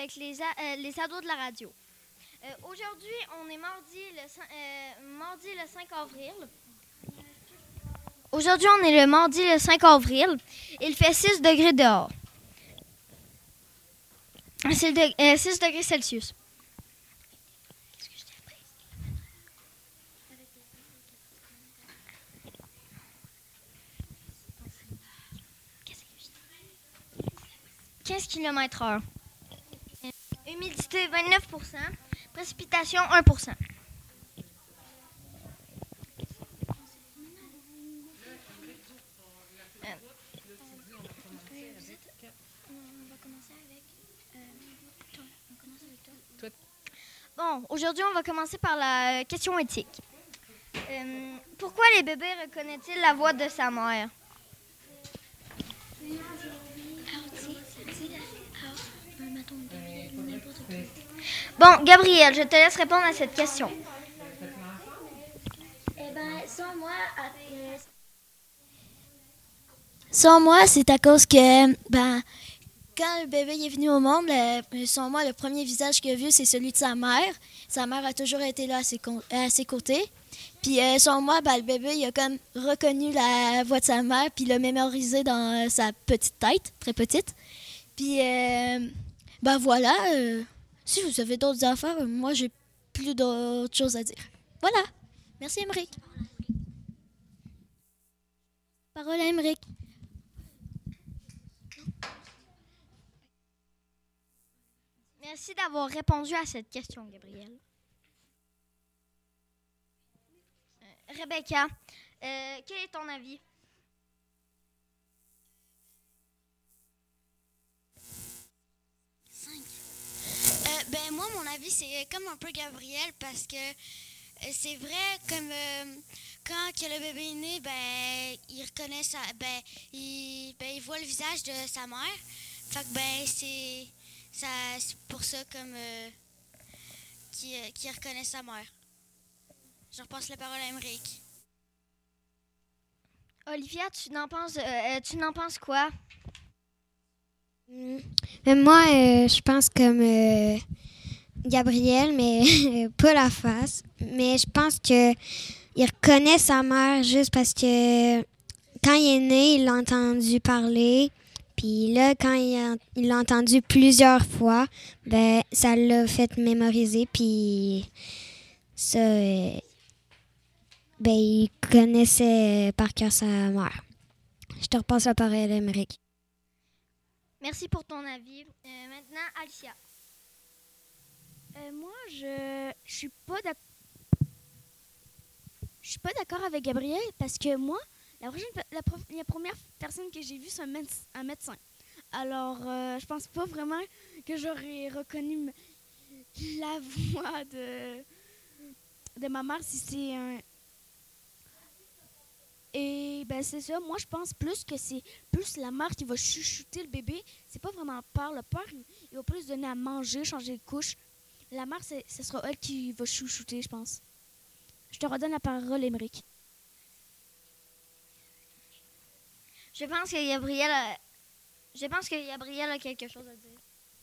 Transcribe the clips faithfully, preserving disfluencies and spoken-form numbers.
avec les, a- euh, les ados de la radio. Euh, aujourd'hui, on est mardi le, cin- euh, mardi le cinq avril. Aujourd'hui, on est le mardi le cinq avril. Il fait six degrés dehors. C'est de, euh, six degrés Celsius. quinze kilomètres heure. Humidité vingt-neuf pour cent. Précipitation un pour cent. Bon, aujourd'hui, on va commencer par la question éthique. Euh, pourquoi les bébés reconnaissent-ils la voix de sa mère? Bon, Gabriel, je te laisse répondre à cette question. Eh bien, sans moi, euh, sans moi, c'est à cause que, ben, quand le bébé est venu au monde, le, sans moi, le premier visage qu'il a vu, c'est celui de sa mère. Sa mère a toujours été là à ses, con- à ses côtés. Puis, euh, sans moi, ben, le bébé, il a comme reconnu la voix de sa mère, puis l'a mémorisé dans euh, sa petite tête, très petite. Puis, euh, ben voilà, euh, si vous avez d'autres affaires, moi, j'ai plus d'autres choses à dire. Voilà. Merci, Émeric. Parole à Émeric. Merci d'avoir répondu à cette question, Gabriel. Euh, Rebecca, euh, quel est ton avis? Euh, ben moi, mon avis, c'est comme un peu Gabriel parce que euh, c'est vrai, comme euh, quand que le bébé est né, ben il reconnaît sa, ben il, ben il voit le visage de sa mère. Fait que ben c'est ça, c'est pour ça comme euh, qu'il euh, qu'il reconnaît sa mère. Je repasse la parole à Émeric. Olivia, tu n'en penses, euh, tu n'en penses quoi? Mm. Mais moi, euh, je pense comme euh, Gabriel, mais pas la face. Mais je pense que il reconnaît sa mère juste parce que quand il est né, il l'a entendu parler. Puis là, quand il, a, il l'a entendu plusieurs fois, ben ça l'a fait mémoriser. Puis ça, euh, ben il connaissait par cœur sa mère. Je te repasse la parole, Émeric. Merci pour ton avis. Euh, maintenant, Alicia. Euh, moi, je je suis pas d'ac- je suis pas d'accord avec Gabriel parce que moi, la, prochaine, pe- la, prof- la première personne que j'ai vue, c'est un, méde- un médecin. Alors, euh, je pense pas vraiment que j'aurais reconnu m- la voix de, de ma mère si c'est un. Et ben c'est ça, moi je pense plus que c'est plus la mère qui va chuchoter le bébé. C'est pas vraiment le père. Le père, il, il va plus donner à manger, changer de couche. La mère, c'est, ce sera elle qui va chouchouter, je pense. Je te redonne la parole, Émeric. Je pense que Gabriel a, je pense que Gabriel a quelque chose à dire.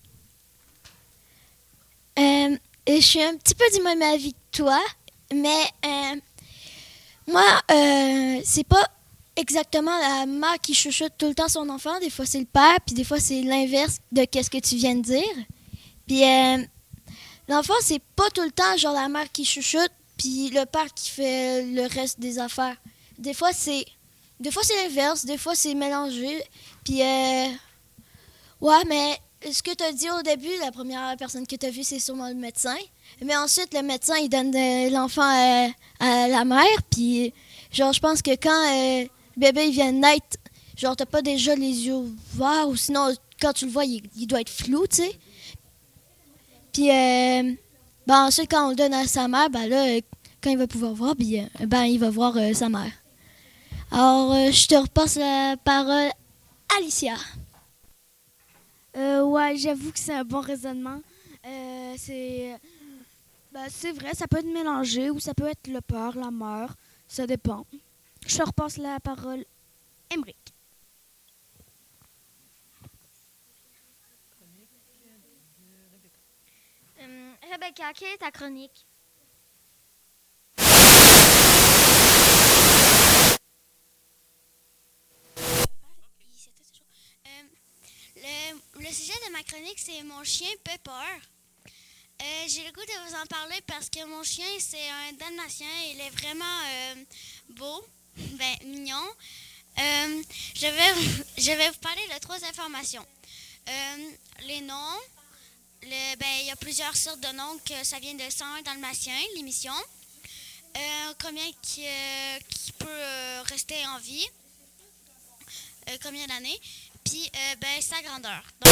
Euh, je suis un petit peu du même avis que toi, mais euh, moi, euh, c'est pas exactement la mère qui chuchote tout le temps son enfant. Des fois, c'est le père, puis des fois, c'est l'inverse de qu'est-ce que tu viens de dire. Puis euh, l'enfant, c'est pas tout le temps genre la mère qui chuchote, puis le père qui fait le reste des affaires. Des fois, c'est des fois c'est l'inverse, des fois c'est mélangé. Puis euh, ouais, mais ce que tu as dit au début, la première personne que tu as vue, c'est sûrement le médecin. Mais ensuite, le médecin, il donne de l'enfant à, à la mère. Puis, genre, je pense que quand euh, le bébé il vient de naître, genre, t'as pas déjà les yeux ouverts, ou sinon, quand tu le vois, il, il doit être flou, tu sais. Puis, euh, ben, ensuite, quand on le donne à sa mère, ben là, euh, quand il va pouvoir voir, puis, euh, ben, il va voir euh, sa mère. Alors, euh, je te repasse la parole à Alicia. Euh, ouais, j'avoue que c'est un bon raisonnement. Euh, c'est, ben, c'est vrai, ça peut être mélangé ou ça peut être le père, la mère. Ça dépend. Je te repasse la parole, Émeric. Rebecca, quelle est ta chronique? Le, le sujet de ma chronique, c'est mon chien Pepper. Euh, j'ai le goût de vous en parler parce que mon chien, c'est un dalmatien. Il est vraiment euh, beau, ben, mignon. Euh, je, vais, je vais vous parler de trois informations. Euh, les noms. Le, ben, il y a plusieurs sortes de noms, que ça vient de cent un dalmatien, l'émission. Euh, combien qui, euh, qui peut euh, rester en vie. Euh, combien d'années. Puis, euh, ben, sa grandeur. Donc,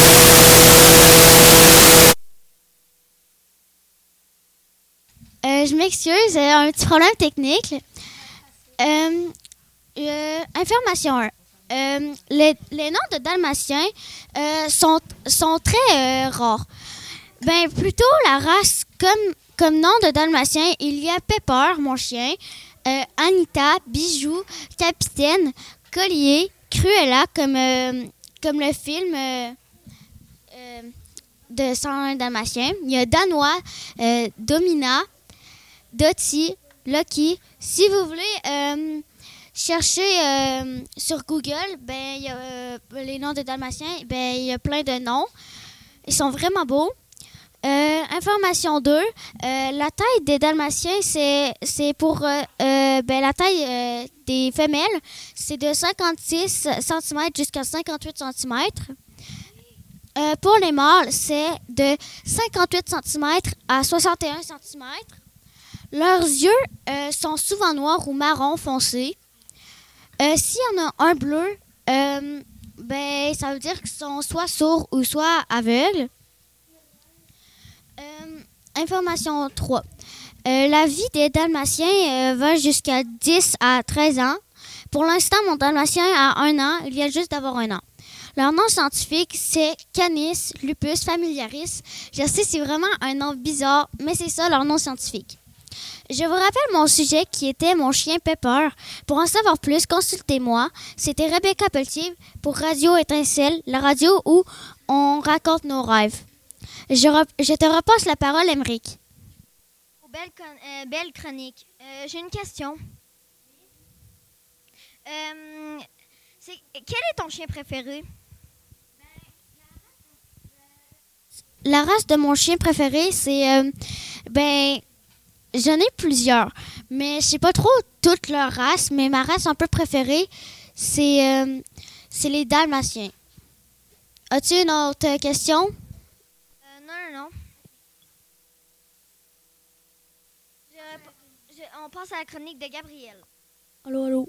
Euh, je m'excuse, euh, un petit problème technique. Euh, euh, information un. Euh, les, les noms de dalmatiens euh, sont, sont très euh, rares. Ben, plutôt la race, comme, comme nom de dalmatien, il y a Pepper, mon chien, euh, Anita, Bijou, Capitaine, Collier, Cruella, comme, euh, comme le film euh, euh, de cent un dalmatien. Il y a Danois, euh, Domina, Dottie, Lucky. Si vous voulez euh, chercher euh, sur Google, ben, il y a, euh, les noms de dalmatiens, ben, il y a plein de noms. Ils sont vraiment beaux. Euh, information deux, euh, la taille des dalmatiens, c'est, c'est pour euh, euh, ben, la taille euh, des femelles, c'est de cinquante-six centimètres jusqu'à cinquante-huit centimètres. Euh, pour les mâles, c'est de cinquante-huit centimètres à soixante et un centimètres. Leurs yeux euh, sont souvent noirs ou marron foncé. Euh, s'il y en a un bleu, euh, ben, ça veut dire qu'ils sont soit sourds ou soit aveugles. Euh, information trois. Euh, la vie des dalmatiens euh, va jusqu'à dix à treize ans. Pour l'instant, mon dalmatien a un an. Il vient juste d'avoir un an. Leur nom scientifique, c'est Canis lupus familiaris. Je sais, c'est vraiment un nom bizarre, mais c'est ça leur nom scientifique. Je vous rappelle mon sujet qui était mon chien Pepper. Pour en savoir plus, consultez-moi. C'était Rebecca Pelletier pour Radio Étincelle, la radio où on raconte nos rêves. Je, re- je te repasse la parole, Émeric. Oh, belle, con- euh, belle chronique. Euh, j'ai une question. Euh, c'est, quel est ton chien préféré? La race de mon chien préféré, c'est... Euh, ben, j'en ai plusieurs, mais je sais pas trop toute leur race, mais ma race un peu préférée, c'est, euh, c'est les dalmatiens. As-tu une autre question? Euh, non, non, non. Je rép- je- on passe à la chronique de Gabriel. Allô, allô.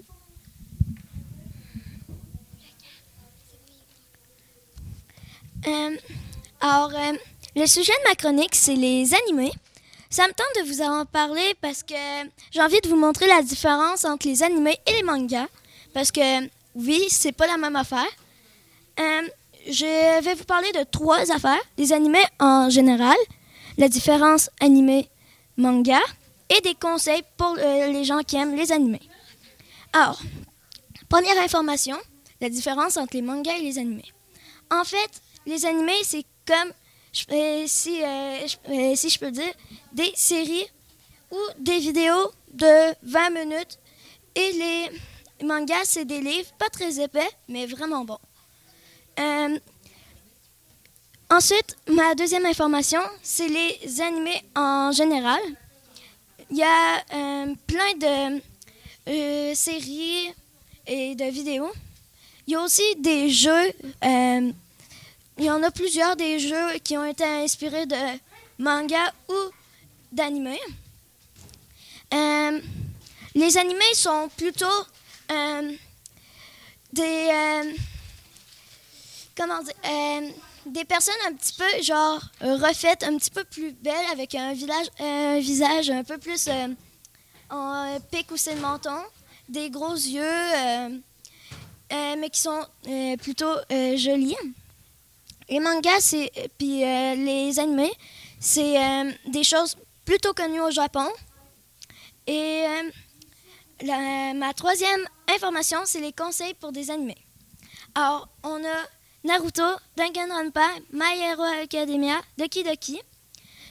Euh, alors, euh, le sujet de ma chronique, c'est les animés. Ça me tente de vous en parler parce que j'ai envie de vous montrer la différence entre les animés et les mangas. Parce que, oui, c'est pas la même affaire. Euh, je vais vous parler de trois affaires. Les animés en général, la différence animé-manga et des conseils pour euh, les gens qui aiment les animés. Alors, première information, la différence entre les mangas et les animés. En fait, les animés, c'est comme, euh, si, euh, je, euh, si je peux dire, des séries ou des vidéos de vingt minutes. Et les mangas, c'est des livres, pas très épais, mais vraiment bons. Euh, ensuite, ma deuxième information, c'est les animés en général. Il y a euh, plein de euh, séries et de vidéos. Il y a aussi des jeux. Euh, il y en a plusieurs des jeux qui ont été inspirés de mangas ou d'animés. Euh, les animés sont plutôt euh, des euh, comment dire euh, des personnes un petit peu genre refaites, un petit peu plus belles avec un, village, un visage un peu plus euh, en pic ou c'est le menton, des gros yeux, euh, euh, mais qui sont euh, plutôt euh, jolis. Les mangas, c'est puis euh, les animés, c'est euh, des choses plutôt connues au Japon. Et euh, la, ma troisième information, c'est les conseils pour des animés. Alors, on a Naruto, Danganronpa, My Hero Academia, Doki Doki.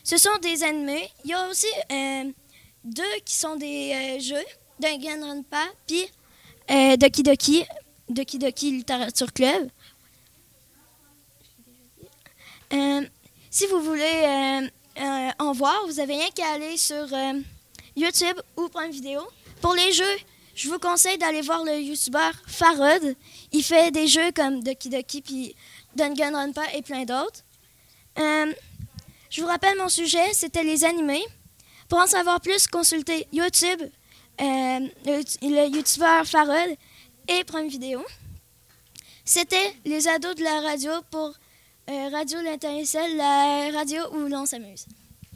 ce sont des animés. Il y a aussi euh, deux qui sont des euh, jeux, Danganronpa, puis euh, Doki Doki, Doki Doki Literature Club. Euh, si vous voulez euh, euh, en voir, vous avez rien qu'à aller sur euh, YouTube ou Prime Vidéo. Pour les jeux, je vous conseille d'aller voir le YouTuber Farod. Il fait des jeux comme Doki Doki puis Danganronpa et plein d'autres. Euh, je vous rappelle mon sujet, c'était les animés. Pour en savoir plus, consultez YouTube, euh, le, le YouTuber Farod et Prime Vidéo. C'était les ados de la radio pour euh, Radio L'International, la radio où l'on s'amuse.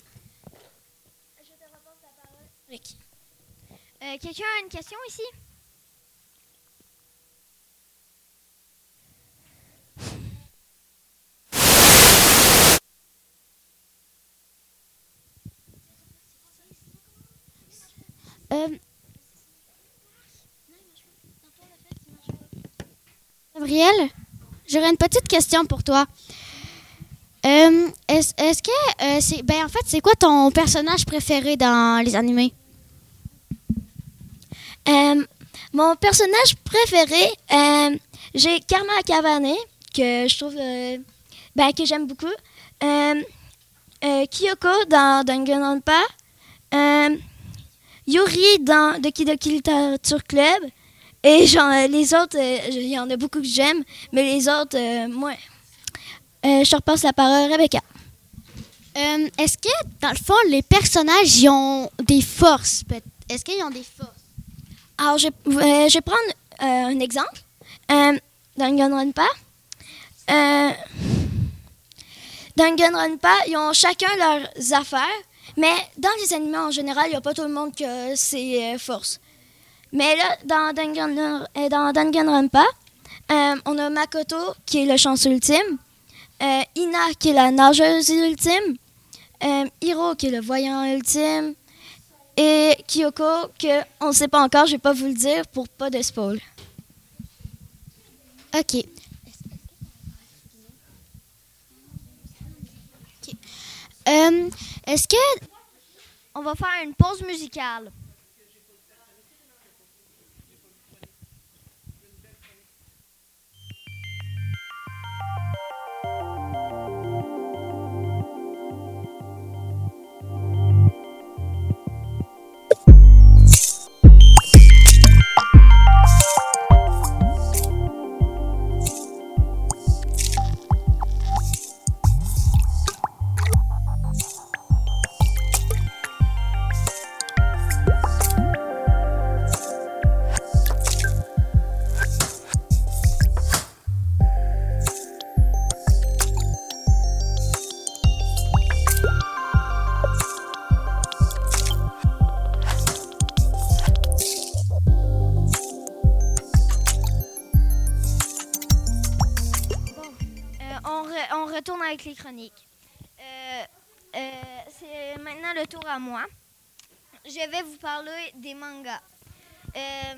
Je te rapporte la parole, Rick. Euh, Quelqu'un a une question ici? Euh, Gabriel, j'aurais une petite question pour toi. Euh, est-ce, est-ce que euh, c'est ben en fait c'est quoi ton personnage préféré dans les animés? Euh, mon personnage préféré, euh, j'ai Karma Cavane, que je trouve euh, ben, que j'aime beaucoup. Euh, euh, Kyoko dans Danganronpa. Euh, Yuri dans Doki Doki Literature Club. Et genre, les autres, il euh, y en a beaucoup que j'aime, mais les autres, euh, moi, euh, je te repasse la parole à Rebecca. Euh, est-ce que, dans le fond, les personnages ils ont des forces? Est-ce qu'ils ont des forces? Alors, je, euh, je vais prendre euh, un exemple. Euh, Danganronpa. Euh, Danganronpa, ils ont chacun leurs affaires, mais dans les animés en général, il n'y a pas tout le monde qui a ses euh, forces. Mais là, dans, Dangan, euh, dans Danganronpa, euh, on a Makoto, qui est le chanceux ultime, euh, Ina, qui est la nageuse ultime, euh, Hiro, qui est le voyant ultime, et Kyoko, que on ne sait pas encore, je ne vais pas vous le dire pour pas de spoil. OK. OK. Euh, est-ce que... On va faire une pause musicale. On retourne avec les chroniques. Euh, euh, c'est maintenant le tour à moi. Je vais vous parler des mangas. Euh,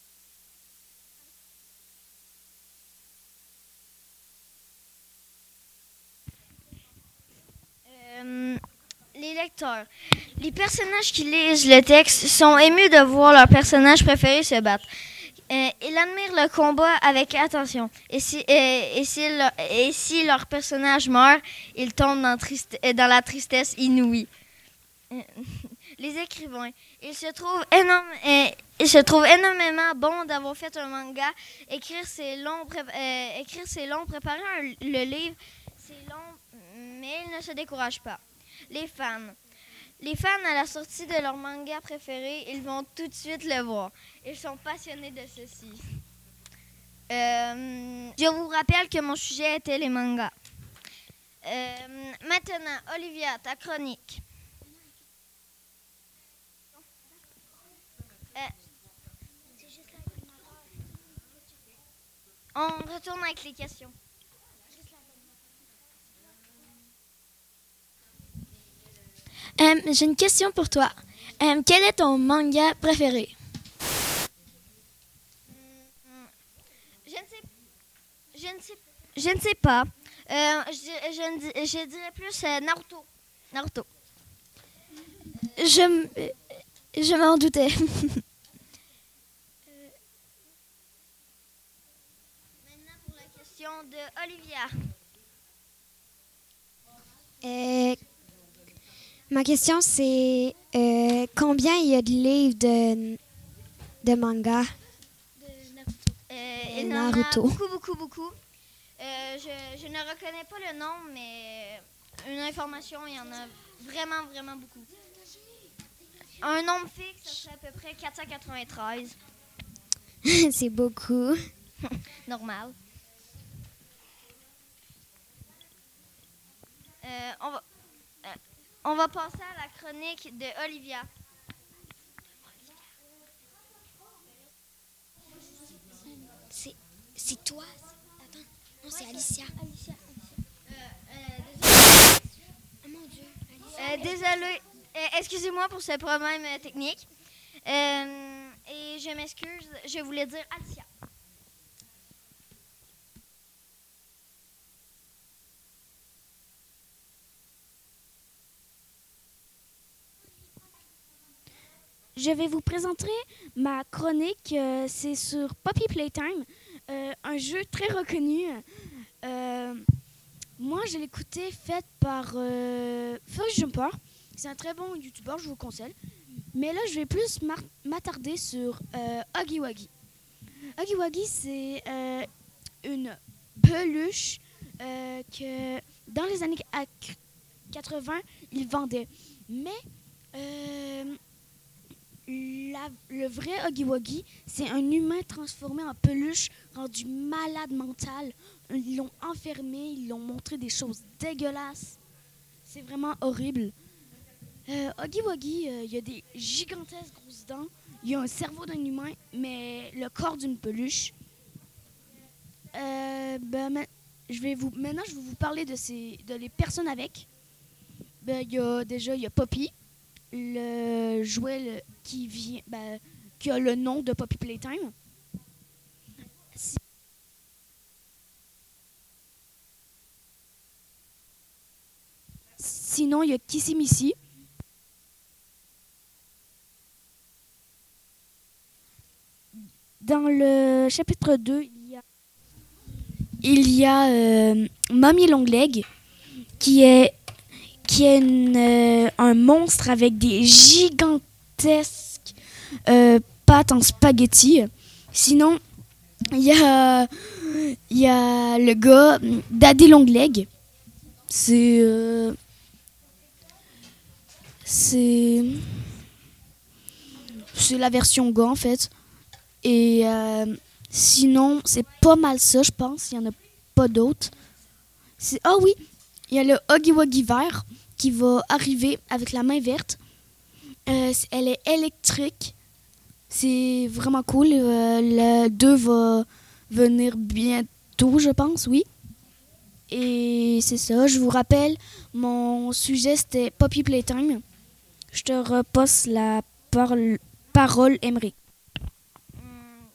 euh, les lecteurs. Les personnages qui lisent le texte sont émus de voir leur personnage préféré se battre. Euh, ils admirent le combat avec attention. Et si, euh, et si, leur, et si leur personnage meurt, ils tombent dans, triste, euh, dans la tristesse inouïe. Euh, les écrivains. Ils se trouvent énorme, euh, ils se trouvent énormément bons d'avoir fait un manga. Écrire c'est long, pré- euh, écrire c'est long. Préparer un, le livre, c'est long, mais ils ne se découragent pas. Les fans. Les fans, à la sortie de leur manga préféré, ils vont tout de suite le voir. Ils sont passionnés de ceci. Euh, je vous rappelle que mon sujet était les mangas. Euh, maintenant, Olivia, ta chronique. Euh, on retourne avec les questions. Euh, j'ai une question pour toi. Euh, quel est ton manga préféré? Je ne sais, je ne sais, je ne sais pas. Euh, je, je, je, je dirais plus euh, Naruto. Naruto. Je, m- je m'en doutais. Maintenant pour la question de Olivia. Euh, ma question, c'est euh, combien il y a de livres de, de manga? Euh, il y en a Naruto. beaucoup, beaucoup, beaucoup. Euh, je, je ne reconnais pas le nom, mais une information, il y en a vraiment, vraiment beaucoup. Un nombre fixe, ça serait à peu près quatre cent quatre-vingt-treize. C'est beaucoup. Normal. Euh, on, va, euh, on va passer à la chronique de Olivia. C'est, c'est toi. Attends. Non, c'est Alicia. Alicia. Euh, euh, désolé. Oh mon Dieu. Alicia. Euh, désolé. Euh, excusez-moi pour ce problème euh, technique. Euh, et je m'excuse, je voulais dire Alicia. Je vais vous présenter ma chronique. euh, c'est sur Poppy Playtime, euh, un jeu très reconnu. Euh, moi, je l'ai écouté, fait par euh, First Jumper. C'est un très bon youtubeur, je vous conseille. Mais là, je vais plus mar- m'attarder sur euh, Huggy Wuggy. Huggy Wuggy, c'est euh, une peluche euh, que dans les années quatre-vingts, ils vendaient. Mais euh, la- le vrai Huggy Wuggy, c'est un humain transformé en peluche, rendu malade mental. Ils l'ont enfermé, ils l'ont montré des choses dégueulasses. C'est vraiment horrible. Euh, Huggy Wuggy, euh, il y a des gigantesques grosses dents. Il y a un cerveau d'un humain, mais le corps d'une peluche. Euh, ben, ma- je vais vous, maintenant, je vais vous parler de, ces, de les personnes avec. Ben, il y a, déjà, il y a Poppy, le jouet le- qui, vient, ben, qui a le nom de Poppy Playtime. Si- Sinon, il y a Kissy Missy. Dans le chapitre deux, il y a, il y a euh, Mommy Longleg, qui est, qui est une, euh, un monstre avec des gigantesques euh, pâtes en spaghetti. Sinon, il y a, il y a le gars, Daddy Longleg. C'est... euh, c'est... C'est la version gars, en fait. Et euh, sinon, c'est pas mal ça, je pense. Il n'y en a pas d'autres. C'est- Ah oui, il y a le Huggy Wuggy vert qui va arriver avec la main verte. Euh, c- elle est électrique. C'est vraiment cool. Euh, le deux va venir bientôt, je pense, oui. Et c'est ça, je vous rappelle, mon sujet c'était Poppy Playtime. Je te repasse la parole, parole Emery. Hum,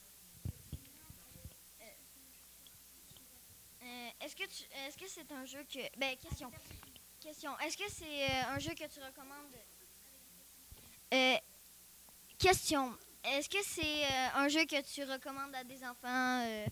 euh, est-ce que tu, est-ce que c'est un jeu que, ben question, question, est-ce que c'est euh, un jeu que tu recommandes? Euh, question, est-ce que c'est euh, un jeu que tu recommandes à des enfants? euh?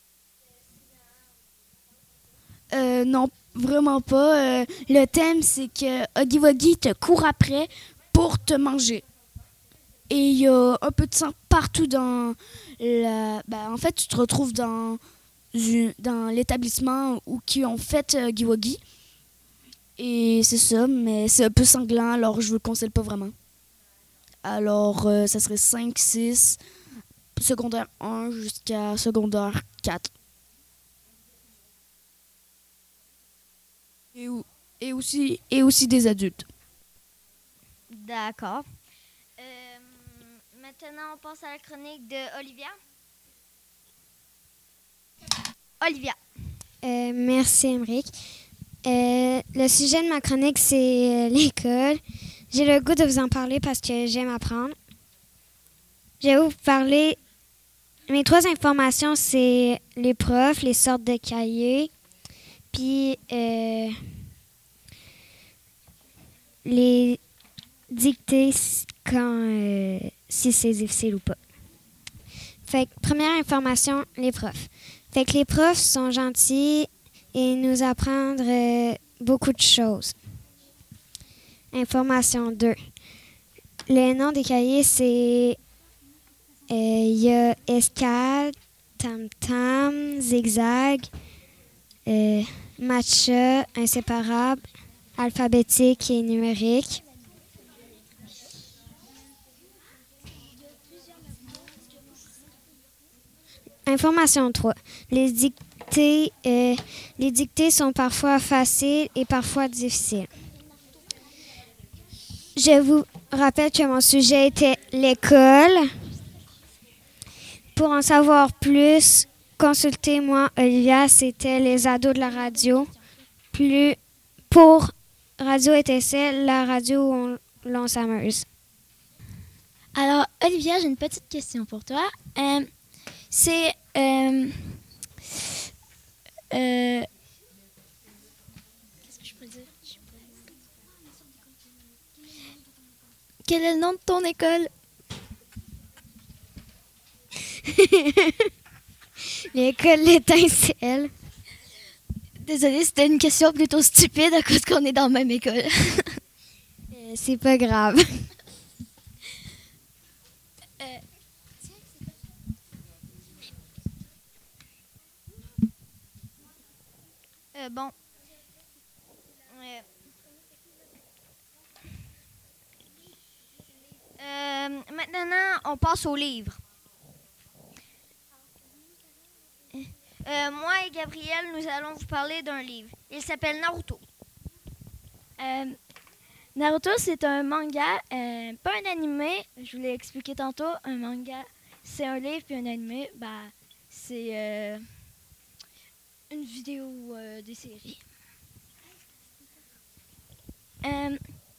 Euh, non, vraiment pas. Euh, le thème, c'est que Huggy Wuggy te court après pour te manger. Et il y a un peu de sang partout dans la... Ben, en fait, tu te retrouves dans, une- dans l'établissement où qui ont fait euh, Huggy Wuggy. Et c'est ça, mais c'est un peu sanglant, alors je vous le conseille pas vraiment. Alors, euh, ça serait cinq, six, secondaire un jusqu'à secondaire quatre. Et, ou- et, aussi, et aussi des adultes. D'accord. Euh, maintenant, on passe à la chronique de Olivia. Olivia. Euh, merci, Emric. Euh, le sujet de ma chronique, c'est euh, l'école. J'ai le goût de vous en parler parce que j'aime apprendre. Je vais vous parler. Mes trois informations, c'est les profs, les sortes de cahiers, puis euh, les, dicter quand, euh, si c'est difficile ou pas. Fait que, première information, les profs. Fait que les profs sont gentils et nous apprendre euh, beaucoup de choses. Information deux. Le nom des cahiers, c'est... Il y a escale, tam-tam, zigzag, euh, matcha, inséparable, alphabétique et numérique. Information trois. Les dictées, euh, les dictées sont parfois faciles et parfois difficiles. Je vous rappelle que mon sujet était l'école. Pour en savoir plus, consultez-moi, Olivia, c'était les ados de la radio. Plus pour Radio Étincelle, la radio où on, l'on s'amuse. Alors, Olivia, j'ai une petite question pour toi. Euh, c'est... Euh, euh, qu'est-ce que je peux dire? Quel est le nom de ton école? L'école L'Étincelle. Désolée, c'était une question plutôt stupide à cause qu'on est dans la même école. euh, c'est pas grave. euh, Euh, bon. Euh, euh, maintenant, on passe au livre. Euh, moi et Gabriel, nous allons vous parler d'un livre. Il s'appelle Naruto. Euh, Naruto, c'est un manga, euh, pas un animé. Je vous l'ai expliqué tantôt. Un manga, c'est un livre, puis un animé, bah, c'est euh, une vidéo euh, des séries. Euh,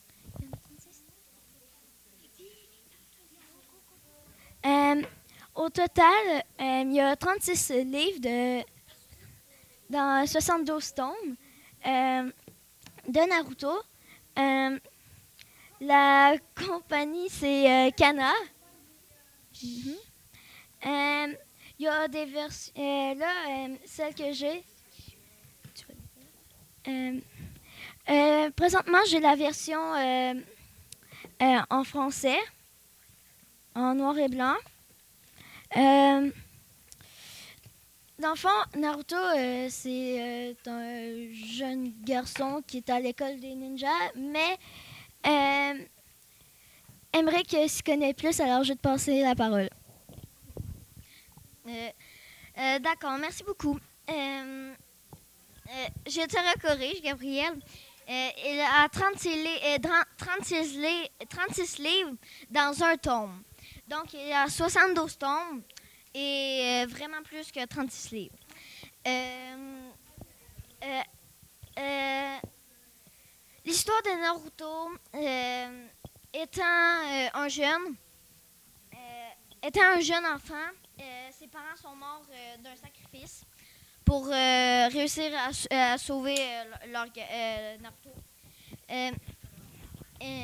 euh, au total, euh, il y a trente-six livres de, dans soixante-douze tomes euh, de Naruto. Euh, la compagnie, c'est euh, Kana. Mm-hmm. euh, il y a des versions. Euh, là, euh, celle que j'ai. Euh, euh, présentement, j'ai la version euh, euh, en français, en noir et blanc. Euh, dans le fond, Naruto, euh, c'est euh, un jeune garçon qui est à l'école des ninjas, mais euh, Emmerich s'y connaît plus, alors je vais te passer la parole. Euh, euh, D'accord, merci beaucoup. Euh, euh, je te recorrige, Gabriel. Euh, il a trente-six, li- euh, trente-six, li- trente-six livres dans un tome. Donc, il y a soixante-douze tomes et euh, vraiment plus que trente-six livres. Euh, euh, euh, l'histoire de Naruto, euh, étant euh, un jeune, euh, étant un jeune enfant, euh, ses parents sont morts euh, d'un sacrifice pour euh, réussir à, à sauver euh, leur, euh, Naruto. Euh, euh,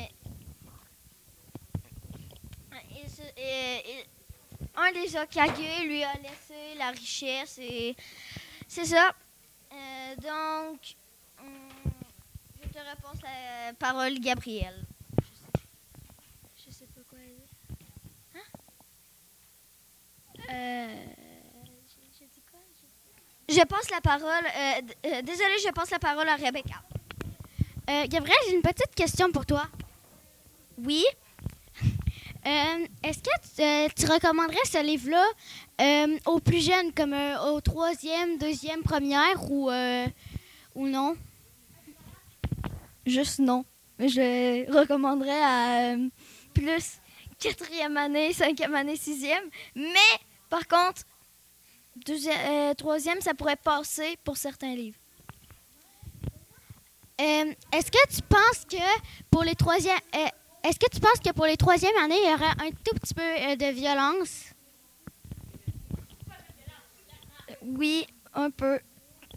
Et, ce- et- et un des Hokage lui a laissé la richesse et c'est ça. Euh, donc, hum, je te repasse la parole, Gabriel. Je sais pas quoi dire. Hein? Euh, je, je dis quoi? Je- Je passe la parole. Euh, d- euh, désolée, je passe la parole à Rebecca. Euh, Gabriel, j'ai une petite question pour toi. Oui. Euh, Est-ce que tu, euh, tu recommanderais ce livre-là euh, aux plus jeunes, comme euh, au troisième, deuxième, première, ou, euh, ou non? Juste non. Je recommanderais à euh, plus quatrième année, cinquième année, sixième. Mais, par contre, deuxième, euh, troisième, ça pourrait passer pour certains livres. Euh, Est-ce que tu penses que pour les troisièmes... Euh, Est-ce que tu penses que pour les troisièmes années, il y aurait un tout petit peu euh, de violence? Oui, un peu.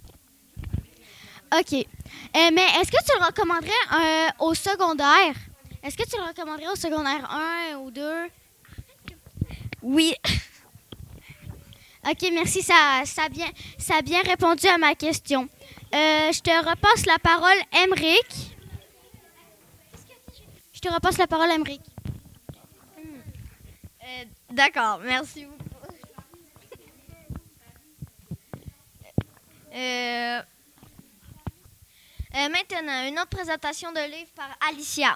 OK. Euh, mais est-ce que tu le recommanderais euh, au secondaire? Est-ce que tu le recommanderais au secondaire un ou deux? Oui. OK, merci. Ça, ça, a bien, ça a bien répondu à ma question. Euh, je te repasse la parole, Emric. Je te repasse la parole, Emric. Euh, D'accord, merci beaucoup. Euh, euh, maintenant, une autre présentation de livre par Alicia.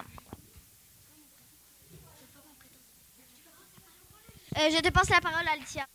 Euh, je te passe la parole, Alicia.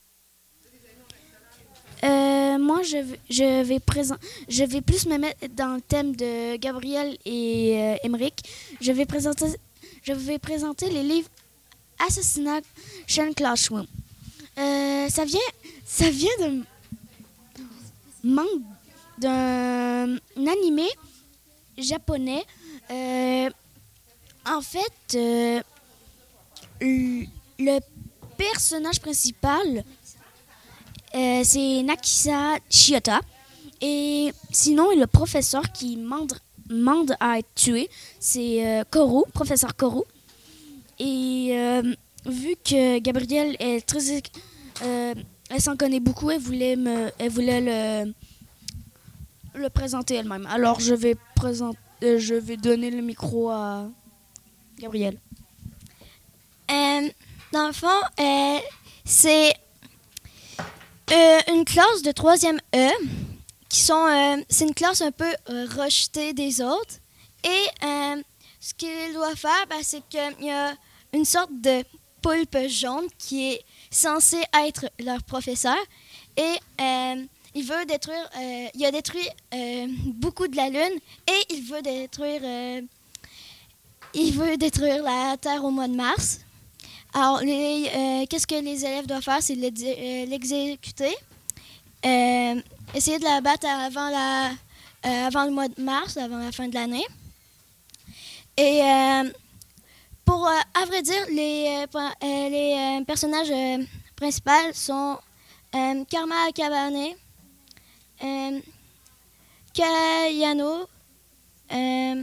Euh, moi, je, v- je, vais présent- je vais plus me mettre dans le thème de Gabriel et euh, Emric. Je vais, présenter, je vais présenter les livres Assassination Classroom. Euh, ça vient, ça vient d'un manque d'un animé japonais. Euh, en fait, euh, le le personnage principal, euh, c'est Nakisa Shiota. Et sinon, le professeur qui mande, mande à être tué, c'est euh, Koro, professeur Koro. Et euh, vu que Gabrielle est très... euh, elle s'en connaît beaucoup, elle voulait, me, elle voulait le, le présenter elle-même. Alors, je vais, présenter, euh, je vais donner le micro à Gabrielle. Euh, dans le fond, euh, c'est euh, une classe de troisième E qui sont. Euh, c'est une classe un peu euh, rejetée des autres. Et euh, ce qu'ils doivent faire, ben, c'est qu'il y a une sorte de poulpe jaune qui est censé être leur professeur. Et euh, il veut détruire. Euh, il a détruit euh, beaucoup de la Lune et il veut détruire. Euh, il veut détruire la Terre au mois de mars. Alors, les, euh, qu'est-ce que les élèves doivent faire? C'est l'exé- euh, l'exécuter. Euh, essayer de la battre avant, la, euh, avant le mois de mars, avant la fin de l'année. Et euh, pour, euh, à vrai dire, les, euh, les euh, personnages euh, principaux sont euh, Karma Akabane, euh, Kayano, euh,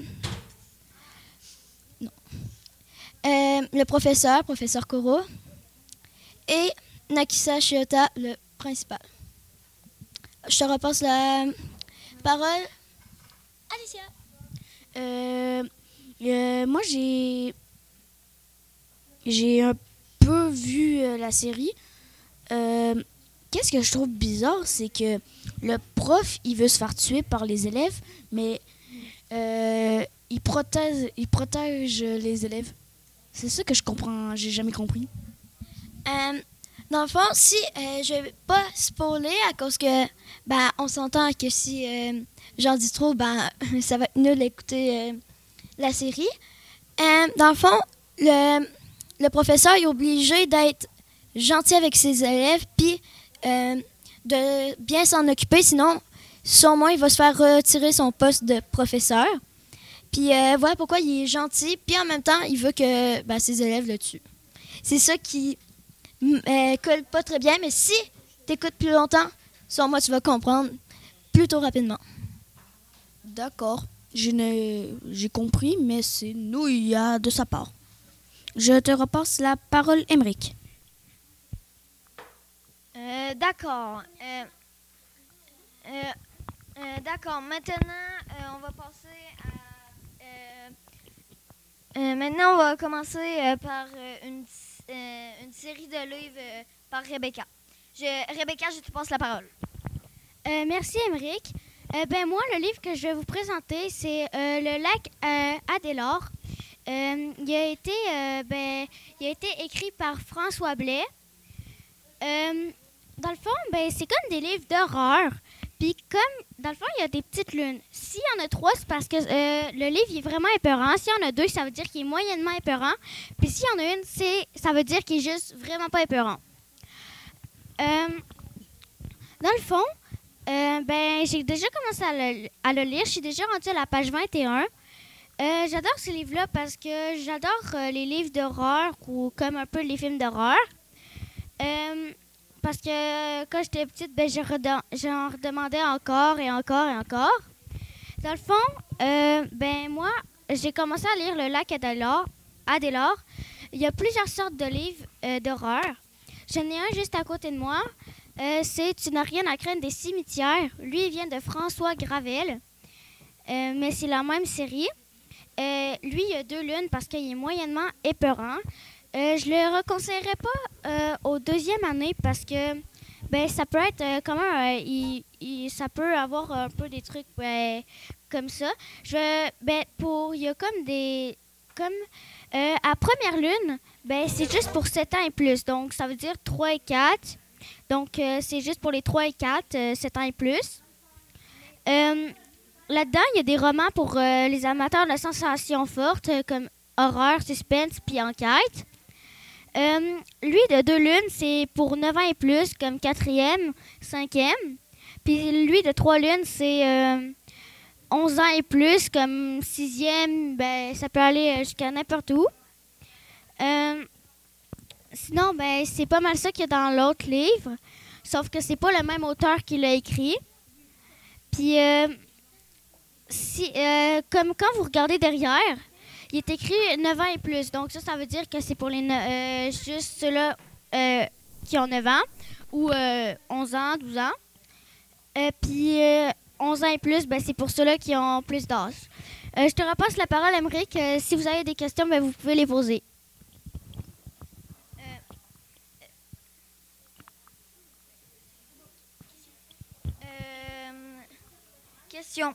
Euh, le professeur, professeur Koro, et Nakisa Shiota, le principal. Je te repasse la parole. Alicia. Euh, euh, moi, j'ai j'ai un peu vu euh, la série. Euh, Qu'est-ce que je trouve bizarre, c'est que le prof, il veut se faire tuer par les élèves, mais euh, il protège, il protège les élèves. C'est ça que je comprends, j'ai jamais compris. Euh, dans le fond, si euh, je vais pas spoiler à cause que ben on s'entend que si euh, j'en dis trop, ben ça va être nul d'écouter euh, la série. Euh, dans le fond, le, le professeur est obligé d'être gentil avec ses élèves puis euh, de bien s'en occuper, sinon sûrement il va se faire retirer son poste de professeur. Puis euh, voilà pourquoi il est gentil, puis en même temps, il veut que ben, ses élèves le tuent. C'est ça qui euh, colle pas très bien, mais si tu écoutes plus longtemps, sur moi, tu vas comprendre plutôt rapidement. D'accord, je n'ai- j'ai compris, mais c'est nouillat de sa part. Je te repasse la parole, Emric. Euh, D'accord. Euh, euh, euh, D'accord. Maintenant, euh, on va passer à... Euh, euh, maintenant, on va commencer euh, par euh, une, euh, une série de livres euh, par Rebecca. Je, Rebecca, je te passe la parole. Euh, merci, Emric. Euh, ben, moi, le livre que je vais vous présenter, c'est euh, Le lac euh, Adélard. Euh, il, a été, euh, ben, il a été écrit par François Blais. Euh, dans le fond, ben, c'est comme des livres d'horreur. Puis comme, dans le fond, il y a des petites lunes. S'il y en a trois, c'est parce que euh, le livre il est vraiment épeurant. S'il y en a deux, ça veut dire qu'il est moyennement épeurant. Puis s'il y en a une, c'est, ça veut dire qu'il est juste vraiment pas épeurant. Euh, dans le fond, euh, ben, j'ai déjà commencé à le, à le lire. Je suis déjà rendue à la page vingt et un. Euh, j'adore ces livres-là parce que j'adore euh, les livres d'horreur ou comme un peu les films d'horreur. Euh, parce que quand j'étais petite, ben, je redem- j'en redemandais encore et encore et encore. Dans le fond, euh, ben moi, j'ai commencé à lire Le lac Adélard Adélard. Il y a plusieurs sortes de livres euh, d'horreur. J'en ai un juste à côté de moi. Euh, c'est Tu n'as rien à craindre des cimetières. Lui, il vient de François Gravel, euh, mais c'est la même série. Euh, lui, il a deux lunes parce qu'il est moyennement épeurant. Euh, je le reconseillerais pas euh, aux deuxième année parce que ben ça peut être euh, comment euh, il, il, ça peut avoir un peu des trucs ben, comme ça. Je ben pour il y a comme des comme euh, à première lune, ben c'est juste pour sept ans et plus. Donc ça veut dire trois et quatre. Donc euh, c'est juste pour les trois et quatre, euh, sept ans et plus. Euh, là-dedans, il y a des romans pour euh, les amateurs de sensations fortes euh, comme horreur, suspense puis enquête. Euh, lui, de deux lunes, c'est pour neuf ans et plus, comme quatrième, cinquième. Puis lui, de trois lunes, c'est euh, onze ans et plus, comme sixième. Ben, ça peut aller jusqu'à n'importe où. Euh, sinon, ben, c'est pas mal ça qu'il y a dans l'autre livre. Sauf que c'est pas le même auteur qui l'a écrit. Puis, euh, si, euh, comme quand vous regardez derrière, il est écrit neuf ans et plus. Donc ça, ça veut dire que c'est pour les euh, juste ceux-là euh, qui ont neuf ans ou euh, onze ans, douze ans. Euh, Puis euh, onze ans et plus, ben, c'est pour ceux-là qui ont plus d'âge. Euh, je te repasse la parole, Émeric. Euh, si vous avez des questions, ben, vous pouvez les poser. Euh, question.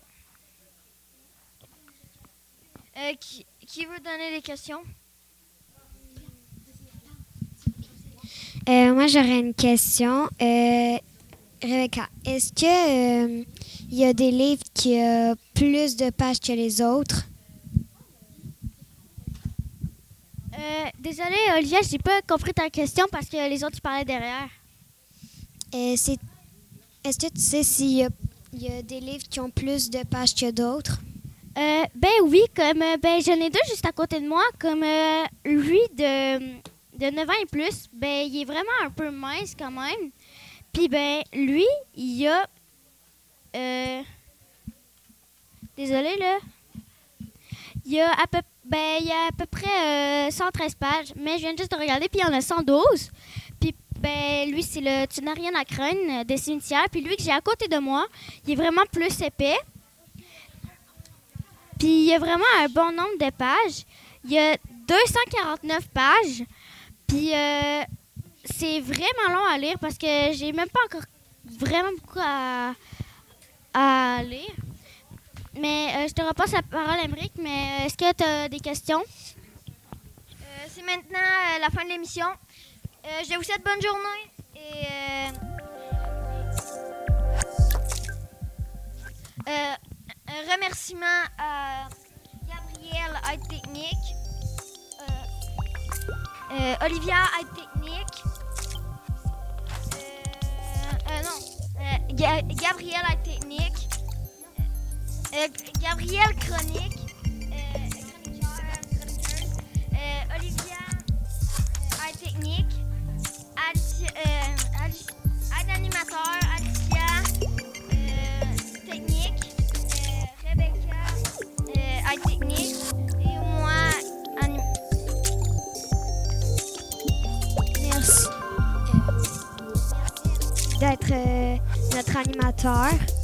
Euh, qui, qui veut donner des questions? Euh, moi, j'aurais une question. Euh, Rebecca, est-ce que euh, il y a des livres qui ont plus de pages que les autres? Euh, désolée, Olivia, j'ai pas compris ta question parce que les autres, ils parlaient derrière. Euh, c'est, est-ce que tu sais s'il y a, il y a des livres qui ont plus de pages que d'autres? Euh, ben oui, comme euh, ben j'en ai deux juste à côté de moi, comme euh, lui de, de neuf ans et plus, ben il est vraiment un peu mince quand même. Puis ben lui, il y a euh, désolé là. Il y a à peu ben il y a à peu près euh, cent treize pages, mais je viens juste de regarder puis il y en a cent douze. Puis ben lui c'est le Tu n'as rien à craindre des cimetières, puis lui que j'ai à côté de moi, il est vraiment plus épais. Puis il y a vraiment un bon nombre de pages. Il y a deux cent quarante-neuf pages. Puis euh, c'est vraiment long à lire parce que j'ai même pas encore vraiment beaucoup à, à lire. Mais euh, je te repasse la parole, Émeric, mais est-ce que tu as des questions? Euh, c'est maintenant euh, la fin de l'émission. Euh, je vous souhaite bonne journée et euh, euh, un remerciement à Gabriel, aide technique, euh, euh, Olivia, aide technique, euh, euh, non, euh, Ga- Gabriel, aide technique, euh, Gabriel, chronique, euh, chroniqueur, chroniqueuse, euh, Olivia, euh, aide technique, Alicia, euh, Alicia, aide animateur, Alicia, euh, technique, Rebecca, euh, aide technique, et moi, anim... Merci. Euh, d'être euh, notre animateur.